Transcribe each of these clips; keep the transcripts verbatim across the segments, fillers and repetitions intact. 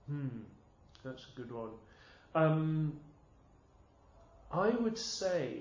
Hmm, that's a good one. Um, I would say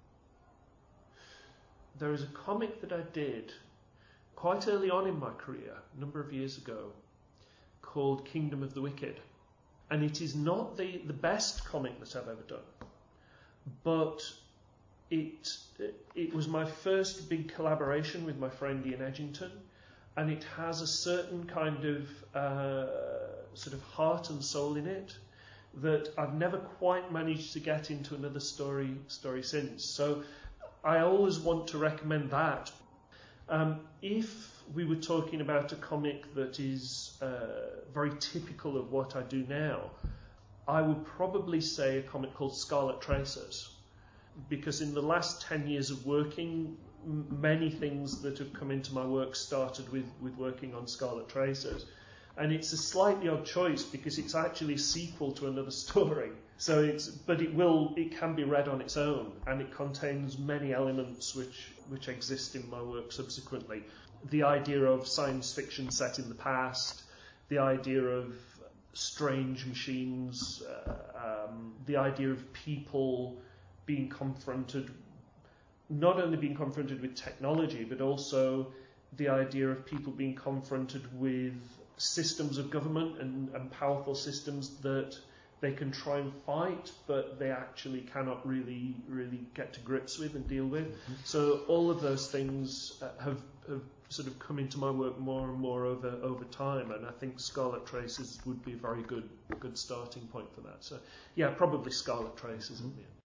there is a comic that I did quite early on in my career, a number of years ago, called Kingdom of the Wicked. And it is not the, the best comic that I've ever done, but it, it was my first big collaboration with my friend Ian Edgington, and it has a certain kind of uh, sort of heart and soul in it that I've never quite managed to get into another story story since. So I always want to recommend that. Um, if we were talking about a comic that is uh, very typical of what I do now, I would probably say a comic called Scarlet Tracers, because in the last ten years of working, m- many things that have come into my work started with, with working on Scarlet Tracers. And it's a slightly odd choice because it's actually a sequel to another story. So it's, but it will, it can be read on its own, and it contains many elements which which exist in my work subsequently. The idea of science fiction set in the past, the idea of strange machines, uh, um, the idea of people being confronted, not only being confronted with technology, but also the idea of people being confronted with systems of government and, and powerful systems that they can try and fight, but they actually cannot really really get to grips with and deal with. Mm-hmm. So all of those things uh, have, have sort of come into my work more and more over over time, and I think Scarlet Tracers would be a very good good starting point for that. So yeah, probably Scarlet Tracers. Mm-hmm.